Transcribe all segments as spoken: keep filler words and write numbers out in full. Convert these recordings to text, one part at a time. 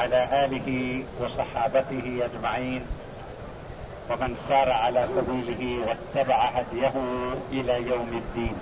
وعلى آله وصحابته أجمعين ومن سار على سبيله واتبع هديه إلى يوم الدين.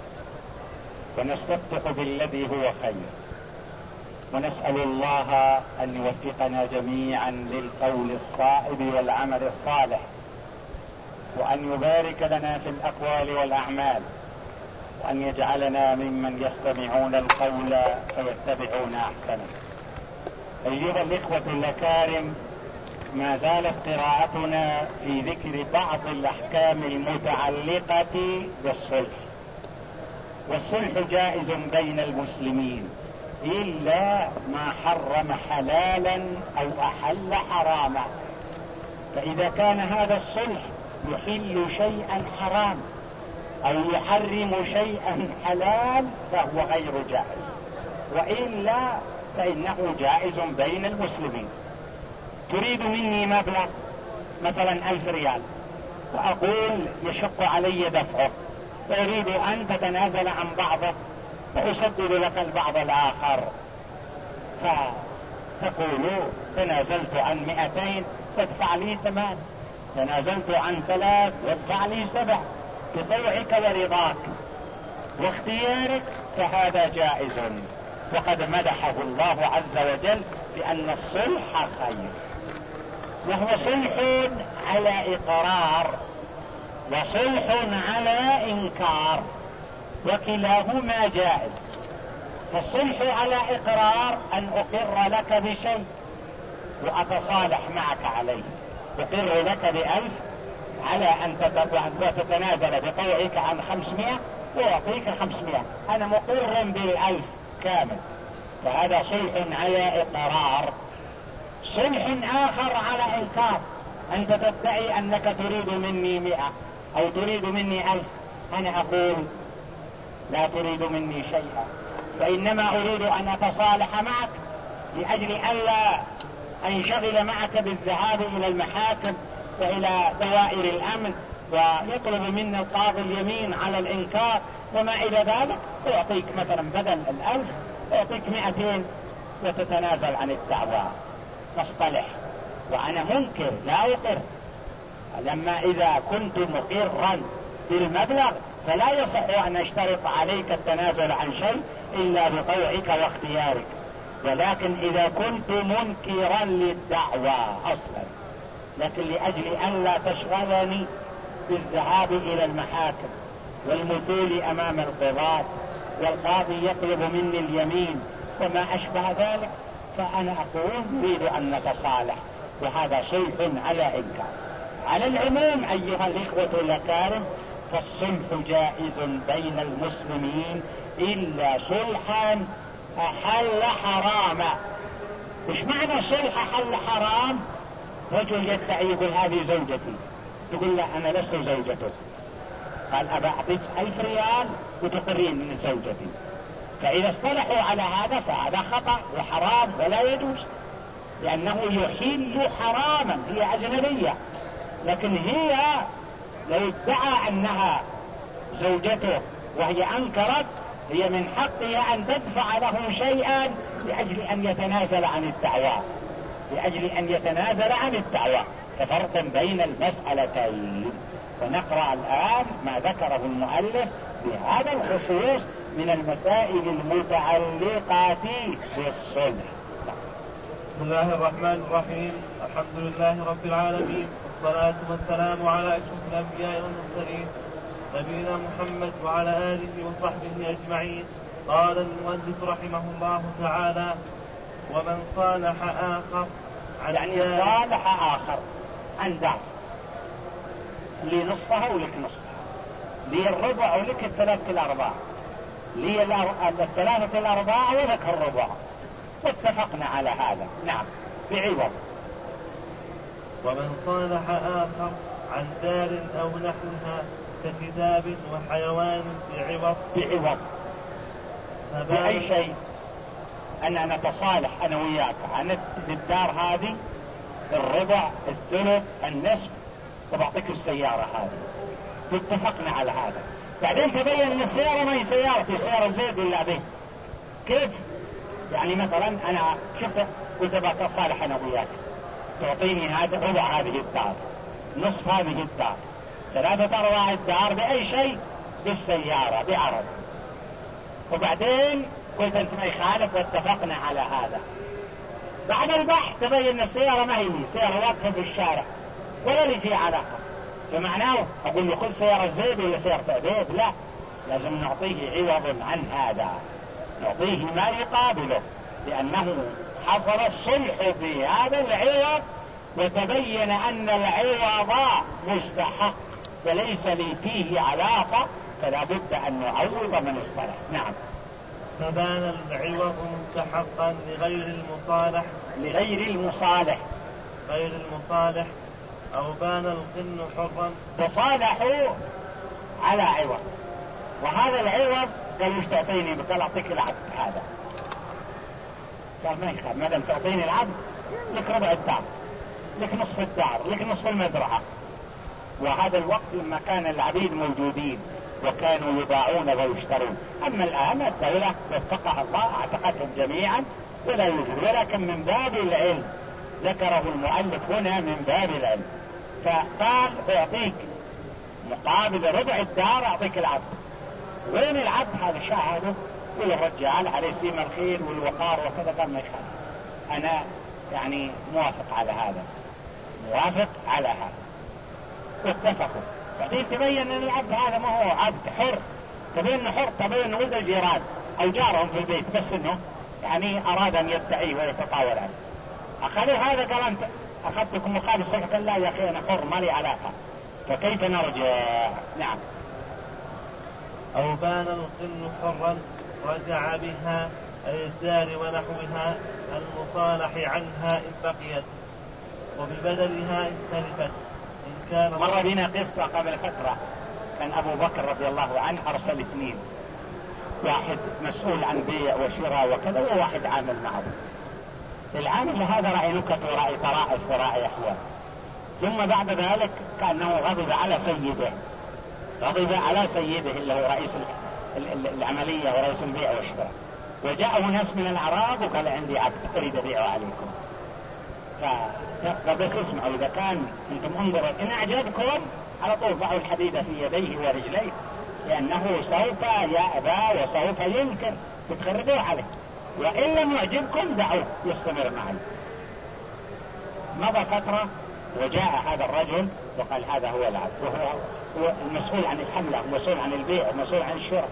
ونستفتح بالذي هو خير، ونسأل الله أن يوفقنا جميعا للقول الصائب والعمل الصالح، وأن يبارك لنا في الأقوال والأعمال، وأن يجعلنا ممن يستمعون القول فيتبعون أحسنه. أيها الإخوة الأكارم، ما زالت قراءتنا في ذكر بعض الأحكام المتعلقة بالصلح. والصلح جائز بين المسلمين إلا ما حرم حلالا أو أحل حراما. فإذا كان هذا الصلح يحل شيئا حرام أو يحرم شيئا حلال فهو غير جائز، وإلا فإنه جائز بين المسلمين. تريد مني مبلغ مثلا ألف ريال، وأقول يشق علي دفعه، فأريد أن تتنازل عن بعضه فأسدد لك البعض الآخر، فتقول تنازلت عن مئتين فادفع لي ثمان، تنازلت عن ثلاث وادفع لي سبع، بطوعك ورضاك واختيارك، فهذا جائز. وقد مدحه الله عز وجل بأن الصلح خير، وهو صلح على إقرار وصلح على إنكار، وكلاهما جائز. فالصلح على إقرار أن أقر لك بشيء وأتصالح معك عليه، أقر لك بألف على أن تتنازل بطوعك عن خمسمائة وأعطيك خمسمائة، أنا مقر بالألف كامل، فهذا صلح على إقرار. صلح آخر على إنكار، أنت تدعي أنك تريد مني مئة أو تريد مني ألف، أنا أقول لا تريد مني شيئا، فإنما أريد أن أتصالح معك لأجل ألا أنشغل معك بالذهاب إلى المحاكم وإلى دوائر الأمن ويطلب منا القاضي اليمين على الإنكار وما إلى ذلك، أعطيك مثلا بدل الألف أعطيك مئتين وتتنازل عن الدعوى، تصطلح وأنا منكر لا أقر. لما إذا كنت مقرا بالمبلغ فلا يصح أن أشترط عليك التنازل عن شيء إلا بطوعك واختيارك، ولكن إذا كنت منكرا للدعوى أصلا، لكن لأجل أن لا تشغلني بالذهاب إلى المحاكم والمثول أمام القضاة والقاضي يطلب مني اليمين وما أشبه ذلك، فأنا أقول نريد أن نتصالح، وهذا صلح على إنكار. على العموم أيها الإخوة الأكارم، فالصلح جائز بين المسلمين إلا صلحا أحل حراما. إيش معنى صلح أحل حرام؟ رجل يدعي يقول هذه زوجتي، تقول لا أنا لست زوجتك، قال أبا أعطيك ألف ريال وتقرين من زوجتي، فإذا اصطلحوا على هذا فهذا خطأ وحرام ولا يجوز، لأنه يحل حراما، هي أجنبية، لكن هي لو ادعى أنها زوجته وهي أنكرت، هي من حقها أن تدفع له شيئا لأجل أن يتنازل عن الدعوى، لأجل أن يتنازل عن الدعوى، كفرق بين المسألتين. ونقرأ الآن ما ذكره المؤلف بهذا الخصوص من المسائل المتعلقة بالصلح. بسم الله الرحمن الرحيم، الحمد لله رب العالمين، والصلاة والسلام على أشرف الأنبياء والمرسلين نبينا محمد وعلى آله وصحبه أجمعين. قال المؤلف رحمه الله تعالى: ومن صالح آخر عن يعني صالح آخر عن دار، لي نصفها ولك نصفها، لي الربع ولك الثلاثة الأرباع، لي الثلاثة الأرباع ولك الربع، واتفقنا على هذا، نعم، بعوض. ومن صالح آخر عن دار أو نحوها ككتاب وحيوان بعوض بعوض بأي شيء، أن نتصالح أنا وياك عن الدار هذه الربع الثلث النصف، وبعطيك السيارة هذه، واتفقنا على هذا. بعدين تبين ان السيارة ما هي سيارتي، سيارة زيد ولا به، كيف يعني مثلا أنا شفت قلت بقى صالح أنا وياك تعطيني هذا ربع هذه الدار، نصف هذه الدار، ثلاثة أرباع الدار بأي شيء، بالسيارة بعرض. وبعدين قلت أنت ما يخالف واتفقنا على هذا. بعد البحث تبين أن السيارة ما هي لي، سيارة واقفة في الشارع ولا لي فيه علاقة، فمعناه أقول له خذ سيارة زيد ولا سيارة عبيد؟ لا، لازم نعطيه عوض عن هذا، نعطيه ما يقابله، لأنه حصل الصلح في هذا العوض وتبين أن العوض مستحق فليس لي فيه علاقة، فلا بد أن نعوض من اصطلح. نعم. فبان العوض مستحقا لغير المصالح لغير المصالح غير المصالح أو بان القن حرا تصالحوا على عوض، وهذا العوض قال وش تعطيني؟ قال أعطيك العبد هذا. قال ما يخاف، ما دام تعطيني العبد لك ربع الدار، لك نصف الدار، لك نصف المزرعة. وهذا الوقت لما كان العبيد موجودين وكانوا يباعون ويشترون. أما الآن الدولة وفقها الله اعتقدهم جميعا ولا يوجد، ولكن من باب العلم ذكره المؤلف هنا من باب العلم، فقال أعطيك مقابل ربع الدار أعطيك العبد. وين العبد؟ هذا شاهده كل الرجال عليه سيم الخير والوقار وكذا. قال ما يخالف، أنا يعني موافق على هذا، موافق على هذا، واتفقوا. بعدين تبين أن العبد هذا ما هو عبد حر، تبين أنه حر، تبين أنه ولد الجيران أو جارهم في البيت، بس أنه يعني أراد أن يدعيه ويتطاول عليه. أخذوا هذا قال أنت أخذتكم مقابل صفقة. لا يا أخي أنا حر ما لي علاقة، فكيف نرجع؟ نعم. أو بان القن حرا رجع بها أي الدار ونحوها المصالح عنها إن بقيت وببدلها إن تلفت. إن كان مر بنا قصة قبل فترة، كان أبو بكر رضي الله عنه أرسل اثنين، واحد مسؤول عن بيع وشراء وكذا، وواحد عامل معه. العامل هذا راعي نكت وراعي طرائف وراعي أحوال. ثم بعد ذلك كأنه غضب على سيده، غضب على سيده اللي هو رئيس العملية ورئيس البيع والشراء، وجاءه ناس من الأعراب وقال عندي عبد أريد أبيعه عليكم. فبس اسمعوا، إذا كان أنتم انظروا إن أعجبكم على طول ضعوا الحديد في يديه ورجليه، لأنه سوف يأبى وسوف ينكر، تتخربوا عليه. وإن لم يعجبكم دعوه يستمر معي. مضى فترة وجاء هذا الرجل وقال هذا هو العبد، وهو هو المسؤول عن الحملة ومسؤول عن البيع ومسؤول عن الشراء.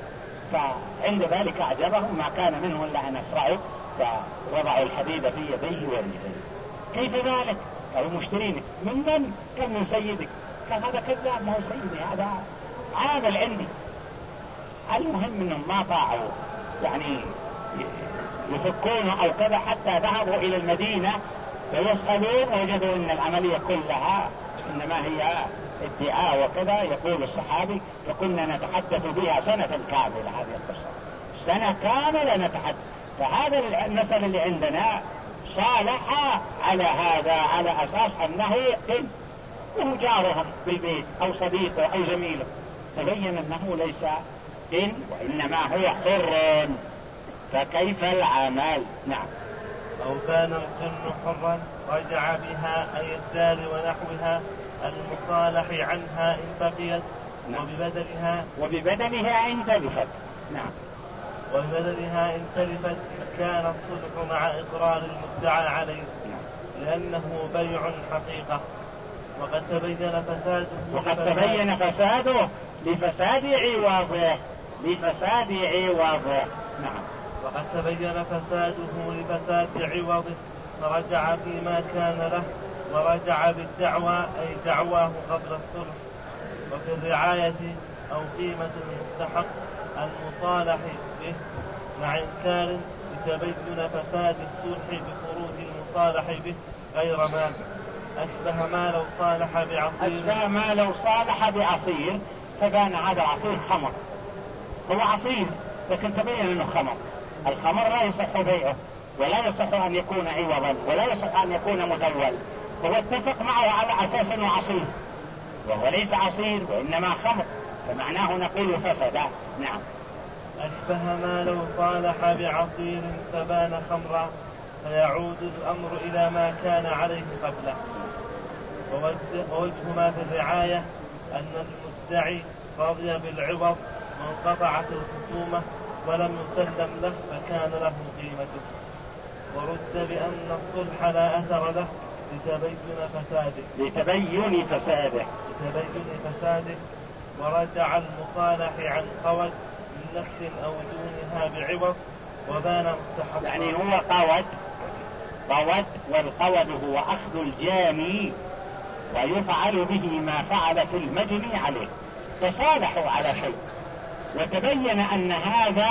فعند ذلك أعجبهم ما كان منه إلا أن أسرعوا ووضعوا الحديد في يديه ورجليه. كيف ذلك؟ قالوا مشترينك. من من؟ قال من سيدك. قال هذا كذاب، ما هو سيدي، هذا عامل عندي. المهم انهم ما طاعوا، يعني يفكونه او كذا، حتى ذهبوا الى المدينة فيسألون وجدوا ان العملية كلها انما هي ادعاء وكذا. يقول الصحابي فكنا نتحدث بها سنة كاملة، هذه القصة سنة كاملة نتحدث. فهذا المثل اللي عندنا صالح على هذا على أساس أنه إن وهو جارهم بالبيت أو صديقه أو زميله، تبين أنه ليس إن وإنما هو حر، فكيف العمل؟ نعم. أو كان القن حرا رجع بها أي الدار ونحوها المصالح عنها إن بقيت. نعم. وببدلها وببدلها إن تلفت. نعم. وببدلها إن تلفت إن كان الصلح مع إقرار المدعى عليه. نعم. لأنه بيع حقيقة وقد تبين فساده وقد تبين فساده لفساد عوضه لفساد عوضه. نعم. وقد تبين فساده لفساد عوضه فرجع فيما كان له ورجع بالدعوى أي دعواه قبل الصلح. وفي الرعاية أو قيمة المستحق المصالح به مع إنكار لتبين فساد الصلح بخروج المصالح به غير مال. أشبه ما لو صالح بعصير أشبه ما لو صالح بعصير فكان هذا العصير خمر، هو عصير لكن تبين أنه خمر. الخمر لا يصح بيعه ولا يصح أن يكون عوضا ولا يصح أن يكون مدول، فهو اتفق معه على أساس أنه عصير وهو ليس عصير وإنما خمر، فمعناه نقول فسد. نعم. أشبه ما لو صالح بعصير فبان خمرا فيعود الأمر إلى ما كان عليه قبله. ووجه ما في الرعاية أن المدعي رضي بالعوض وانقطعت الخصومة ولم يسلم له فكان له قيمته. ورد بأن الصلح لا أثر له لتبين فساده لتبين فساده لتبين فساده ورجع المصالح عن قود من نفس أو دونها بعوض وبان مستحقا. يعني هو قود قود والقود هو أخذ الجاني ويفعل به ما فعل في المجني عليه، تصالحوا على شيء وتبين أن هذا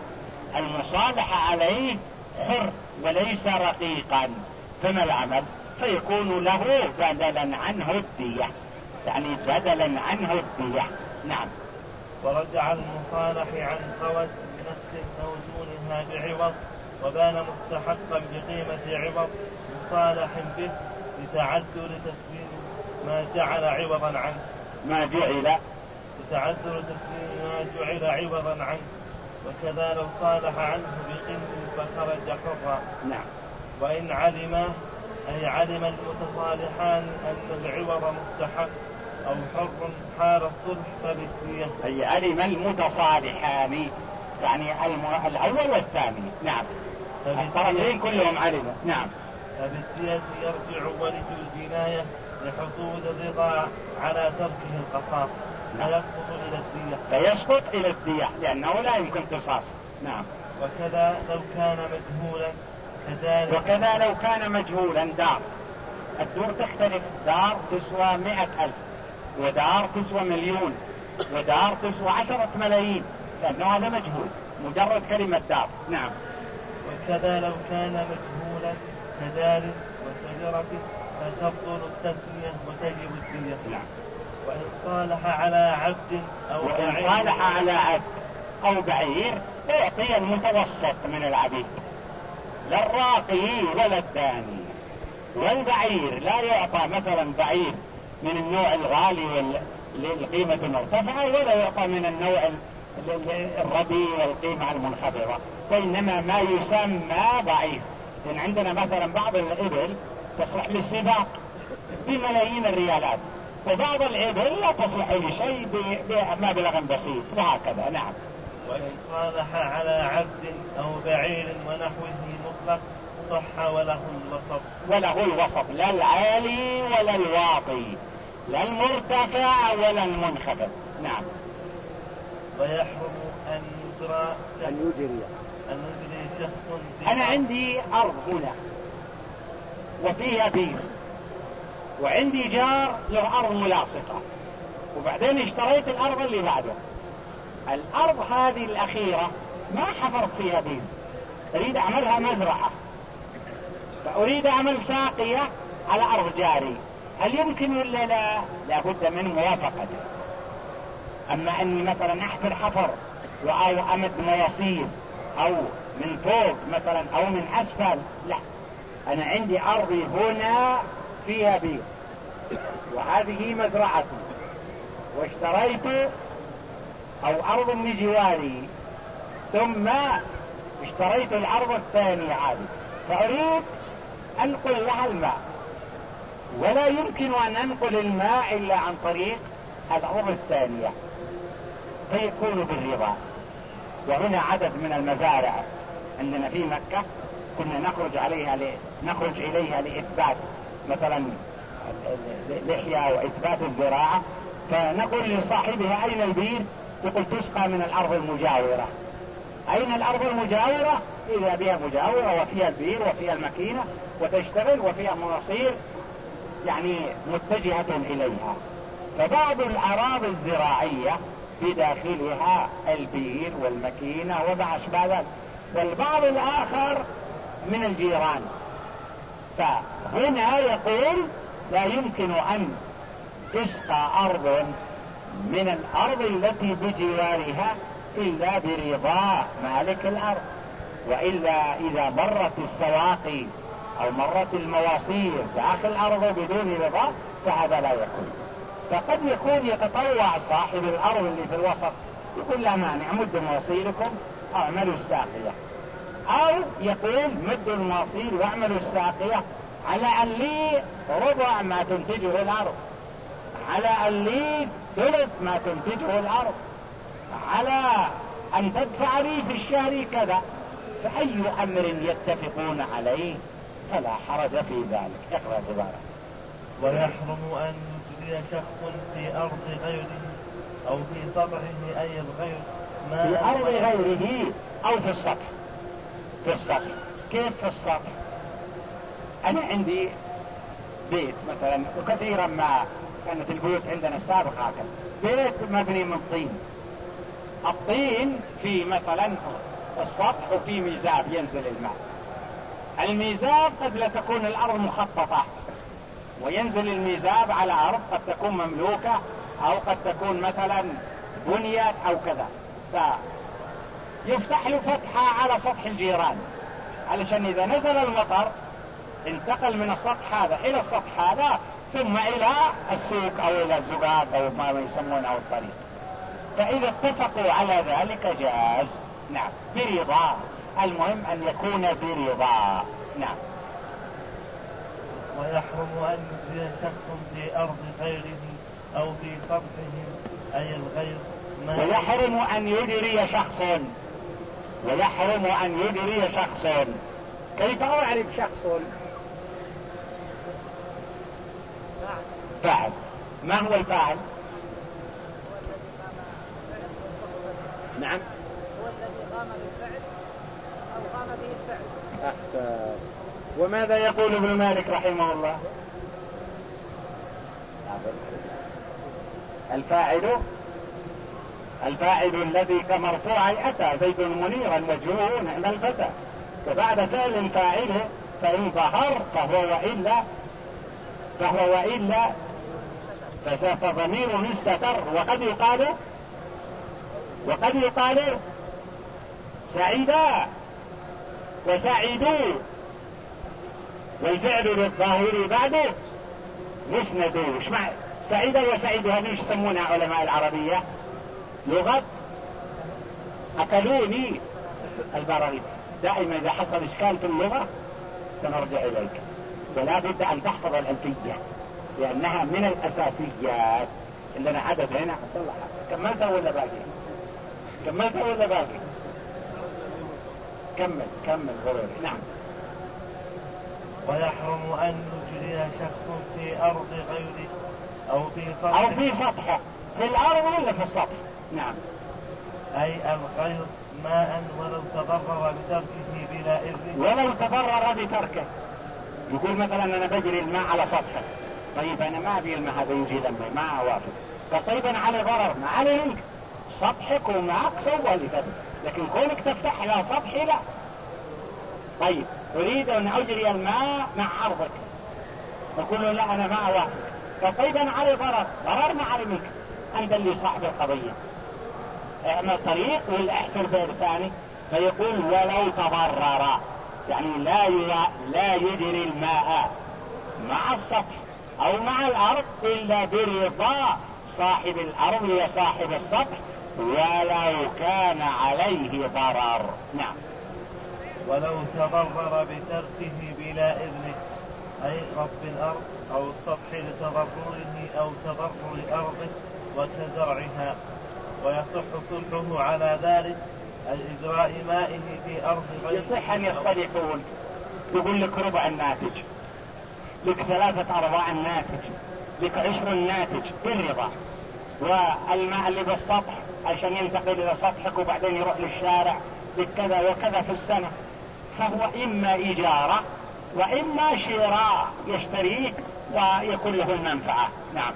المصالح عليه حر وليس رقيقا، فما العمل؟ فيكون له بدلا عنه الدية، يعني بدلا عنه الدية. نعم. ورجع المصالح عن قود بنفس أو دونها بعوض وبان مستحقا بقيمة عوض مصالح به لتعذر تسليم ما جعل عوضا عنه ما جعل لتعذر تسليم ما جعل عوضا عنه. وكذا لو صالح عنه بقيم فخرج حرا. نعم. وإن علما أي علم المتصالحان أن العوض مستحق أو حر حال الصلح فبالدية. أي علم المتصالحان يعني الأول والثاني. نعم. الطرفين كلهم علموا. نعم. فبالدية يرجع ولد الجناية لحصول الرضا على تركه القصاص. نعم. فيسقط إلى الدية فيسقط إلى الدية لأنه لا يمكن قصاص. نعم. وكذا لو كان مجهولا كذلك. وكذا لو كان مجهولا دار، الدور تختلف، دار تسوى مئة ألف ودار تسوى مليون ودار تسوى عشرة ملايين، لأنه هذا مجهول مجرد كلمة دار. نعم. وكذا لو كان مجهولا كذلك وشجرة فتبطل التسمية وتجب الدية. نعم. وإن صالح على عبد أو وإن بعير صالح على عبد أو بعير اعطي المتوسط من العبيد، لا الراقي ولا الداني. والبعير لا يعطى مثلا بعير من النوع الغالي والقيمة المرتفعة ولا يعطى من النوع الرديء والقيمة المنخفضة، وإنما ما يسمى ضعيف. لأن عندنا مثلا بعض الإبل تصلح للسباق بملايين الريالات، وبعض الإبل لا تصلح لشيء بمبلغ بسيط، وهكذا. نعم. وإن صالح على عبد أو بعير ونحوه مطلق صح وله الوسط. وله الوسط، لا العالي ولا الواطي، لا المرتفع ولا المنخفض. نعم. ويحرم أن يجرى أن يجري أن يجري شخص. أنا عندي أرض هنا وفيها بير، وعندي جار له أرض ملاصقة، وبعدين اشتريت الأرض اللي بعده. الأرض هذه الأخيرة ما حفرت فيها بير، أريد أعملها مزرعة، فأريد أعمل ساقية على أرض جاري، هل يمكن ولا لا؟ لابد من موافقته. أما أني مثلا أحفر حفر أو أمد مواسير أو من فوق مثلا أو من أسفل، لا، أنا عندي أرضي هنا فيها بير وهذه مزرعتي، واشتريت أو أرض من جواري ثم اشتريت الأرض الثانية هذه، فأريد أنقل لها الماء، ولا يمكن أن أنقل الماء إلا عن طريق الأرض الثانية، فيكون بالرضا. وهنا عدد من المزارع عندنا في مكة كنا نخرج عليها ل... نخرج إليها لإثبات مثلا لحية وإثبات الزراعة، فنقول لصاحبها أين البير؟ يقول تسقى من الأرض المجاورة. أين الأرض المجاورة؟ إذا بها مجاورة وفيها البير وفيها الماكينة وتشتغل وفيها مواسير يعني متجهة إليها. فبعض الأراضي الزراعية بداخلها البير والماكينة وما أشبه ذلك، والبعض الآخر من الجيران. فهنا يقول لا يمكن أن تسقى أرض من الأرض التي بجوارها إلا برضا مالك الأرض، وإلا إذا مرت السواقي أو مرت المواسير داخل الأرض بدون رضا فهذا لا يكون. فقد يكون يتطوع صاحب الأرض اللي في الوسط يقول لا مانع مدوا مواصيلكم أو اعملوا الساقية، أو يقول مدوا المواصيل واعملوا الساقية على أن لي ربع ما تنتجه الأرض، على أن لي ثلث ما تنتجه الأرض، على أن تدفع لي في الشهر كذا. فأي أمر يتفقون عليه فلا حرج في ذلك. اقرأ عبارة. ويحرم أن يجري شخص في أرض غيره أو في سطحه أي الغير ما في أرض غيره أو في السطح. في السطح كيف في السطح؟ أنا عندي بيت مثلا، وكثيرا ما كانت البيوت عندنا السابقة هكذا، بيت مبني من طين. الطين في مثلا السطح وفي ميزاب ينزل الماء. الميزاب قد لا تكون الأرض مخططة وينزل الميزاب على أرض قد تكون مملوكة أو قد تكون مثلا بنيت أو كذا، فيفتح له فتحة على سطح الجيران علشان إذا نزل المطر انتقل من السطح هذا إلى السطح هذا ثم إلى السوق أو إلى الزقاق أو ما يسمونه الطريق. فإذا اتفقوا على ذلك جاز. نعم برضا، المهم أن يكون برضا. نعم. ويحرم أن يجري شخص في أرض غيره أو في سطحه أي الغير ما ويحرم أن يجري شخص ويحرم أن يجري شخص. كيف أعرف شخص؟ فاعل. ما هو الفاعل؟ نعم هو الذي قام بالفعل أو قام به الفعل. أحسن. وماذا يقول ابن مالك رحمه الله؟ الفاعل الفاعل الذي كمرفوع أتى زيد منيرا وجهه نعم الفتى، وبعد فعل فاعله فإن ظهر فهو وإلا فهو وإلا فضمير مستتر. وقد يقال وقد يقال سعيدا وسعيدوا، والفعل للظاهر بعده مسند. ايش معنى سعيدا وسعيدوا؟ هذه ايش يسمونها علماء العربية؟ لغة أكلوني البراغيث. دائما إذا حصل إشكال في اللغة سنرجع إليك، ولا بد أن تحفظ الألفية لأنها من الأساسيات. عندنا عدد هنا عبد الله، كملت ولا باقي؟ كملت ولا باقي؟ كمل كمل غروري. نعم. ويحرم أن يجري شخص في أرض غيره أو في سطحه أو في سطحه، في الأرض ولا في السطح. نعم. أي الغير ماء ولو تضرر بتركه بلا إذن. ولو تضرر بتركه. يقول مثلا أنا بجري الماء على سطحه، طيب أنا ما أبي الماء هذا يجي لما ما أوافق، فطيب على ضرر ما عليك، سطحك ومعك سوى لك، لكن كونك تفتح على سطحي لا. طيب أريد أن أجري الماء مع أرضك، نقول له لا أنا ما أوافق، فطيبا على ضرر، ضرر ما عليك، أنت اللي صاحب القضية، اعمل طريق ولا احفر بير ثاني. فيقول ولو تضرر، يعني لا لا يجري الماء مع السطح أو مع الأرض إلا برضا صاحب الأرض وصاحب السطح ولو كان عليه ضرر. نعم. ولو تضرر بتركه بلا إذنه، أي رب الأرض أو السطح لتضرره أو تضرر أرضه وكزرعها، ويصح صلحه على ذلك الإجراء مائه في أرض غيره. يصح أن يصطلحون، يقول لك ربع الناتج، لك ثلاثة أرباع الناتج، لك عشر الناتج بالرضا، والماء اللي بالسطح عشان ينتقل إلى سطحك وبعدين يروح للشارع لك كذا وكذا في السنة. فهو إما إجارة وإما شراء، يشتريك ويكون له المنفعة. نعم.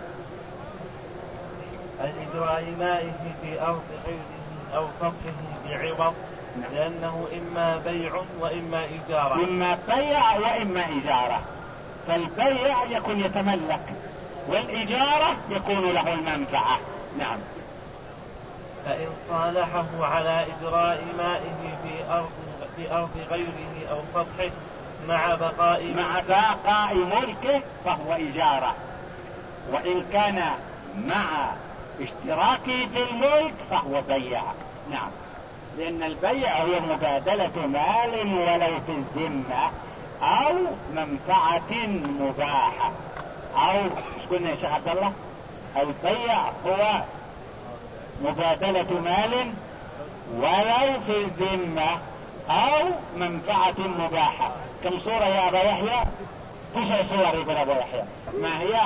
الإجراء مائه في أرض غيره أو سطحه بعوض، لأنه إما بيع وإما إجارة. إما بيع وإما إجارة، فالبيع يكون يتملك والإجارة يكون له المنفعة. نعم. فإن صالحه على إجراء مائه في أرض في أرض غيره أو سطحه مع بقاء مع بقاء ملكه فهو إجارة، وإن كان مع اشتراكي في الملك فهو بيع. نعم، لأن البيع هو مبادلة مال ولو في الذمة أو منفعة مباحة، أو ايش قلنا يا شيخ عبد الله؟ البيع هو مبادلة مال ولو في الذمة أو منفعة مباحة. كم صورة يا أبا يحيى؟ تسع صور ابن أبو يحيى. ما هي؟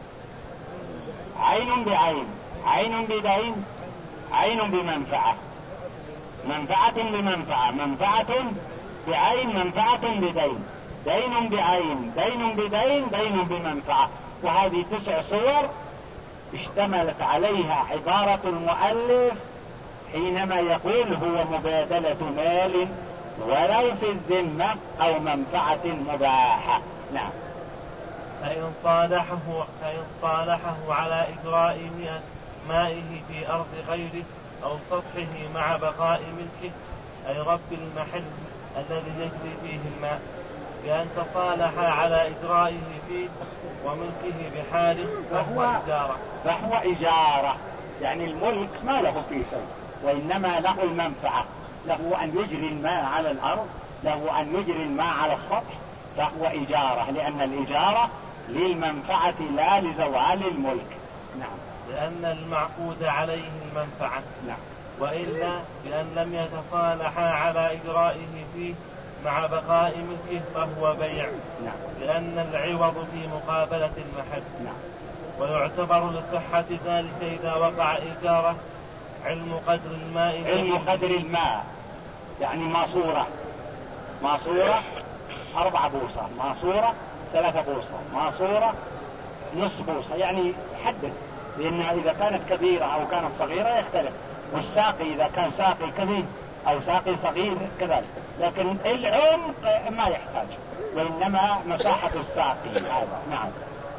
عين بعين، عين بدين، عين بمنفعة، منفعة بمنفعة، منفعة بعين، منفعة بدين، دين بعين، دين بدين، دين بمنفعة. وهذه تسع صور اشتملت عليها عبارة المؤلف حينما يقول هو مبادلة مال ولو في الذمة أو منفعة مباحة. نعم. فإن صالحه فإن صالحه على إجراء مائه في أرض غيره أو سطحه مع بقاء ملكه، أي رب المحل الذي يجري فيه الماء، بأن تصالح على إجرائه فيه وملكه بحاله، فهو إجارة. فهو إجارة، يعني الملك ما له فيه شيء، وإنما له المنفعة، له أن يجري الماء على الأرض، له أن يجري الماء على السطح، فهو إجارة، لأن الإجارة للمنفعة لا لزوال الملك. نعم. لأن المعقود عليه المنفعة. نعم. وإلا بأن لم يتصالحا على إجرائه فيه مع بقاء ملكه فهو بيع. نعم. لأن العوض في مقابلة المحل. نعم. ويعتبر لصحة ذلك إذا وقع إجارة علم قدر الماء. علم قدر الماء يعني ماسورة، ماسورة أربعة بوصة، ماسورة ثلاثة بوصة، ماسورة نصف بوصة، يعني حدد، لأنها إذا كانت كبيرة أو كانت صغيرة يختلف، والساقي إذا كان ساقي كبير أو ساقي صغير كذلك، لكن العمق ما يحتاج، وإنما مساحة الساقي هذا. نعم.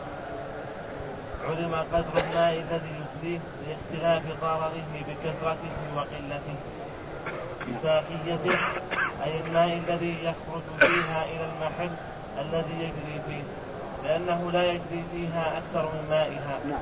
علم قدر الماء الذي يجريه لاختلاف ضرره بكثرته وقلته. ساقيته أي الماء الذي يخرج فيها إلى المحل الذي يجري فيه، لأنه لا يجري فيها أكثر من مائها. نعم.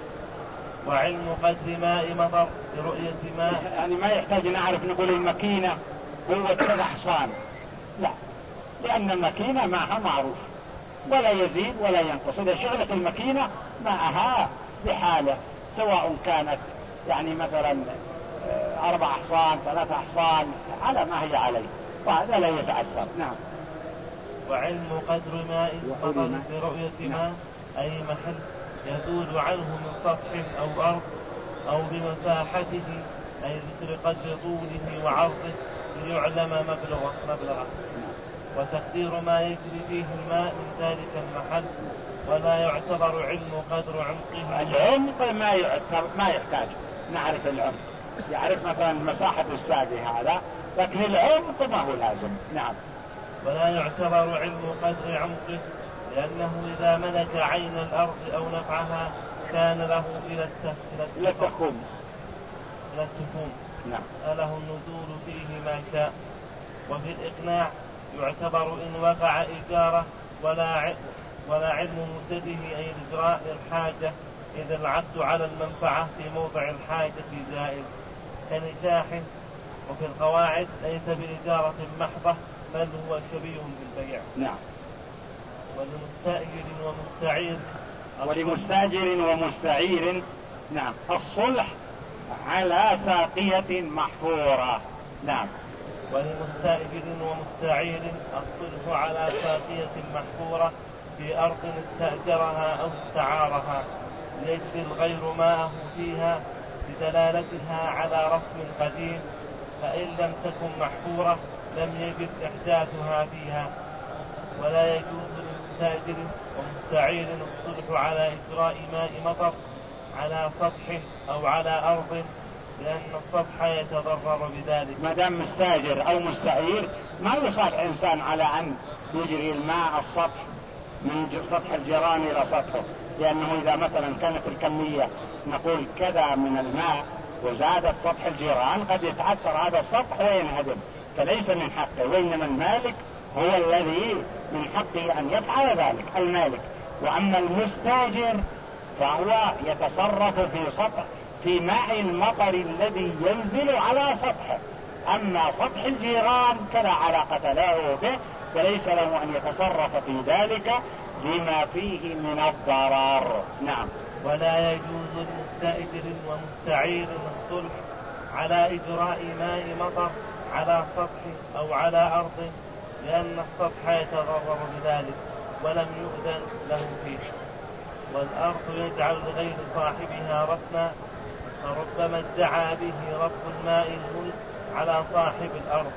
وعلم قدر ماء مطر برؤية ماء، يعني ما يحتاج نعرف نقول الماكينة قوة كذا حصان، لا، لأن الماكينة معها معروف ولا يزيد ولا ينقص. إذا شغلت الماكينة معها بحالة، سواء كانت يعني مثلا أربع حصان ثلاثة حصان على ما هي عليه، وهذا لا يتعثر. نعم. وعلم قدر ماء مطر برؤية ماء أي محل يزول عنه من سطح أو أرض أو بمساحته، أي ذكر قدر طوله وعرضه ليعلم مبلغه مبلغه. وتقدير ما يجري فيه الماء من ذلك المحل، ولا يعتبر علم قدر عمقه. العمق ما يعتبر، ما يحتاج نعرف العمق، يعرف مثلا مساحة الساقي هذا، لكن العمق ما هو لازم. نعم. ولا يعتبر علم قدر عمقه، لأنه إذا ملك عين الأرض أو نفعها كان له إلى التفخم إلى التفوم. نعم. له النزول فيه ما شاء. وفي الإقناع يعتبر إن وقع إجارة ولا ولا علم مدته أي الإجراء للحاجة، إذا العقد على المنفعة في موضع الحاجة جائز كنكاح. وفي القواعد ليس بإجارة محضة بل هو شبيه بالبيع. نعم. ولمستأجر ومستعير ولمستأجر ومستعير نعم الصلح على ساقية محفورة. نعم. ولمستأجر ومستعير الصلح على ساقية محفورة في أرض استأجرها أو استعارها ليجري الغير ماءه فيها بدلالتها على رسم قديم، فإن لم تكن محفورة لم يجد إحداثها فيها. ولا يجوز للمستأجر ومستعير الصلح على إجراء ماء مطر على سطح أو على أرض، لأن السطح يتضرر بذلك. ما دام مستأجر أو مستعير ما يصالح إنسان على أن يجري الماء السطح من سطح الجيران إلى سطحه، لأنه إذا مثلا كانت الكمية نقول كذا من الماء وزادت سطح الجيران قد يتعثر هذا السطح وينهدم، فليس من حقه، وإنما المالك هو الذي من حقه أن يفعل ذلك، المالك. وأما المستأجر فهو يتصرف في سطح في ماء المطر الذي ينزل على سطحه. أما سطح الجيران فلا علاقة له به، فليس له أن يتصرف في ذلك لما فيه من الضرر. نعم. ولا يجوز لمستأجر ومستعير الصلح على إجراء ماء مطر على سطح أو على أرض، لأن السطح يتضرر بذلك ولم يؤذن له فيه، والأرض يجعل لغير صاحبها رسما، فربما ادعى به رب الماء الملك على صاحب الأرض،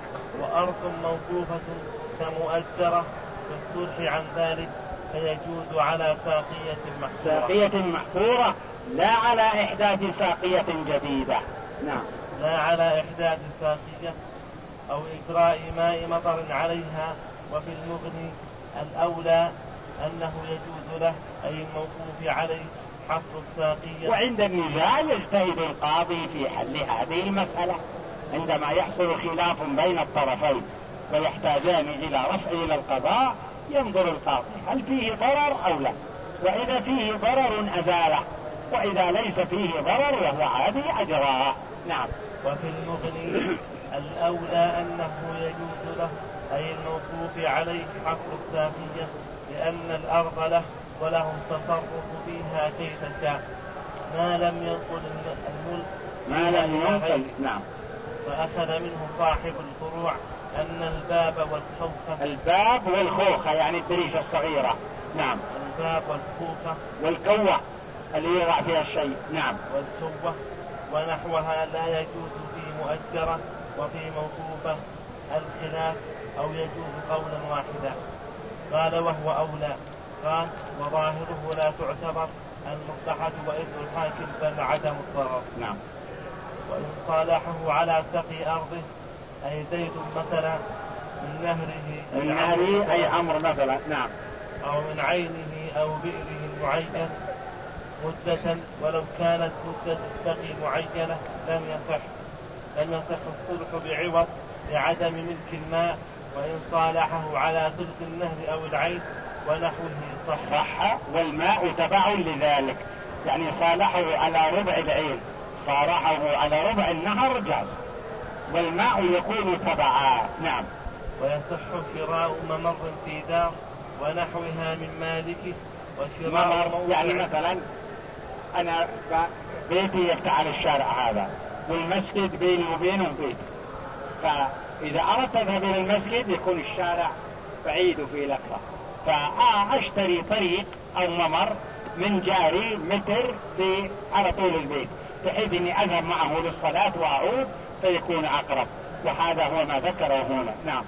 وأرض موقوفة كمؤجرة في الصلح عن ذلك فيجوز على ساقية محفورة. ساقية محفورة لا على إحداث ساقية جديدة. نعم. لا على إحداث ساقية أو إجراء ماء مطر عليها. وفي المغني الأولى أنه يجوز له أي الموقوف عليه حفر الساقية. وعند النزاع يجتهد القاضي في حل هذه المسألة عندما يحصل خلاف بين الطرفين ويحتاجان إلى رفع إلى القضاء، ينظر القاضي هل فيه ضرر أو لا، وإذا فيه ضرر أزاله، وإذا ليس فيه ضرر وهو عادي أجراه. نعم. وفي المغني الأولى أنه يجوز له أي الموقوف عليه حفر الساقية، لأن الأرض له وله التصرف فيها كيف شاء، ما لم ينقل الملك ما لم ينقل. نعم. فأخذ منه صاحب الفروع أن الباب والخوخة الباب والخوخة يعني الدريشة الصغيرة. نعم. الباب والخوخة والكوة اللي يوضع فيها الشيء. نعم. والكوة ونحوها لا يجوز في مؤجرة وفي موقوفة الخلاف، أو يجوز قولا واحدا. قال وهو أولى. قال وظاهره لا تعتبر المصلحة وإذن الحاكم بل عدم الضرر. نعم. وإن صالحه على سقي أرضه أي زيد مثلا من نهره من نهره أي عمر مثلا. نعم. أو من عينه أو بئره المعين مدة، ولو كانت مدة السقي معينة لم يصح لم يصح الصلح بعوض لعدم ملك الماء. وإن صالحه على ثلث النهر أو العين ونحوه صح. صح. والماء تبع لذلك، يعني صالحه على ربع العين، صالحه على ربع النهر جاز، والماء يكون تبعا. نعم. ويصح شراء ممر في دار ونحوها من مالكه، وشراء ممر يعني مثلا أنا بيتي يفتح على الشارع هذا والمسجد بيني وبينه بيت، فإذا أردت أذهب إلى المسجد يكون الشارع بعيد في لفة، فأشتري طريق أو ممر من جاري متر في على طول البيت، بحيث أني أذهب معه للصلاة وأعود فيكون أقرب، وهذا هو ما ذكره هنا. نعم.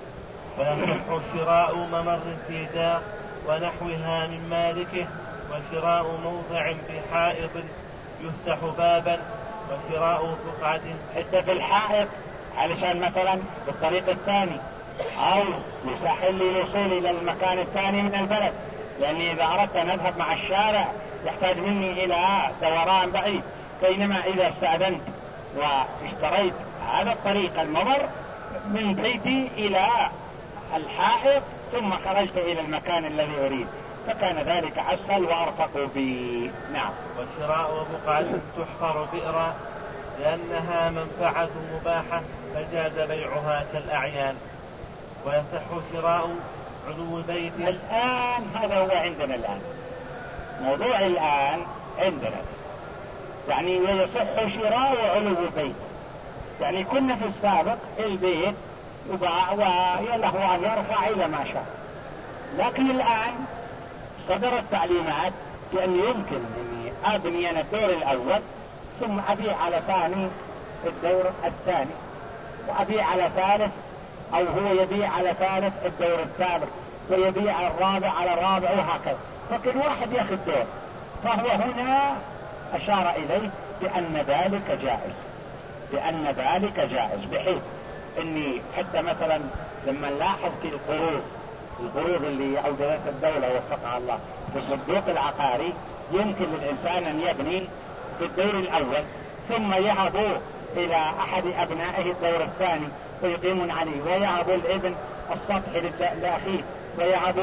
ويصح شراء ممر في دار ونحوها من مالكه، وشراء موضع بحائط يفتح بابا، وشراء بقعة حتى في الحائط علشان مثلا بالطريق الثاني، أو يسهل لي الوصول إلى المكان الثاني من البلد، لأني إذا أردت أن أذهب مع الشارع يحتاج مني إلى دوران بعيد، بينما إذا استأذنت واشتريت هذا الطريق الممر من بيتي إلى الحائط ثم خرجت إلى المكان الذي أريد، فكان ذلك أسهل وأرفق بي. نعم. وشراء بقعة تحفر بئرا لأنها منفعة مباحة فجاز بيعها كالأعيان. ويصح شراء علو بيت. الآن هذا هو عندنا الآن موضوع الآن عندنا، يعني ويصح شراء علو بيت، يعني كنا في السابق البيت يباع ويله أن يرفع إلى ما شاء، لكن الآن صدرت تعليمات بأن يمكن أن أبني أنا الدور الأول ثم أبيع على ثاني الدور الثاني، وأبيع على ثالث، أو هو يبيع على ثالث الدور الثالث، ويبيع الرابع على الرابع، وهكذا، فكل واحد ياخذ دور. فهو هنا أشار إليه بأن ذلك جائز، بأن ذلك جائز، بحيث أني حتى مثلا لما نلاحظ في القروض القروض اللي أوجدت الدولة وفقها الله في الصندوق العقاري، يمكن للإنسان أن يبني في الدور الأول ثم يهب إلى أحد أبنائه الدور الثاني ويقيمون عليه، ويهب الابن السطح لأخيه، ويهب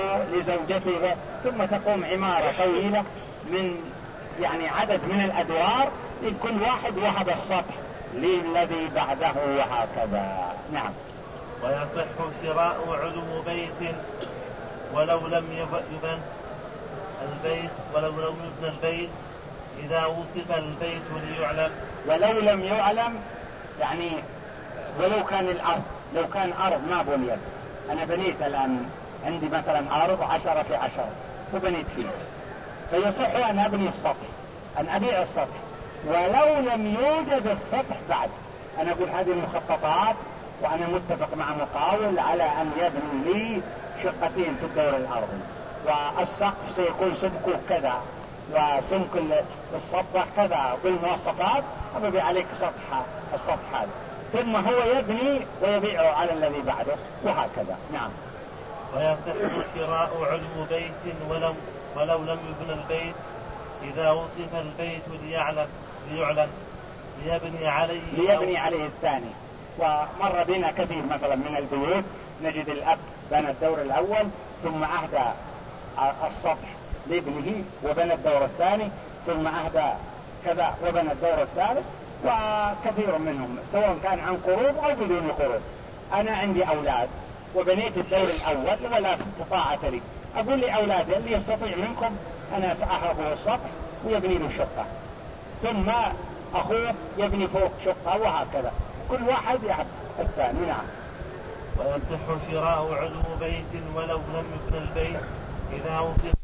لزوجته، ثم تقوم عمارة طويلة من يعني عدد من الأدوار، كل واحد وهب السطح للذي بعده وهكذا. نعم. ويصح شراء علو بيت ولو لم يبن البيت ولو لم يبنى البيت إذا وصف البيت ليعلم. ولو لم يعلم يعني ولو كان الأرض، لو كان أرض ما بنيت، أنا بنيت الآن عندي مثلا أرض عشرة في عشرة وبنيت فيه، فيصح أن أبني السطح، أن أبيع السطح ولو لم يوجد السطح بعد. أنا أقول هذه المخططات وأنا متفق مع مقاول على أن يبني لي شقتين في الدور الأرضي، والسقف سيكون سمكه كذا وسمك السطح كذا بالمواصفات، أبيع عليك سطح السطح هذا، ثم هو يبني ويبيعه على الذي بعده وهكذا. نعم. ويصح شراء علو بيت ولو, ولو لم يبنى البيت إذا وصف البيت ليعلم ليعلم ليبني عليه ليبني عليه الثاني. ومر بنا كثير مثلا من البيوت نجد الأب بنى الدور الأول ثم أهدى السطح لابنه وبنى الدور الثاني ثم أهدى كذا وبنى الدور الثالث، وكثير منهم سواء كان عن قروض أو بدون قروض. أنا عندي أولاد وبنيت الدور الأول ولا استطاعة لي، أقول لأولادي اللي يستطيع منكم أنا سأحرقه السطح ويبني له شقة، ثم أخوه يبني فوق شقة وهكذا، كل واحد يحب الثاني. نعم. ويصح شراء علو بيت ولو لم يبنى البيت إذا وصف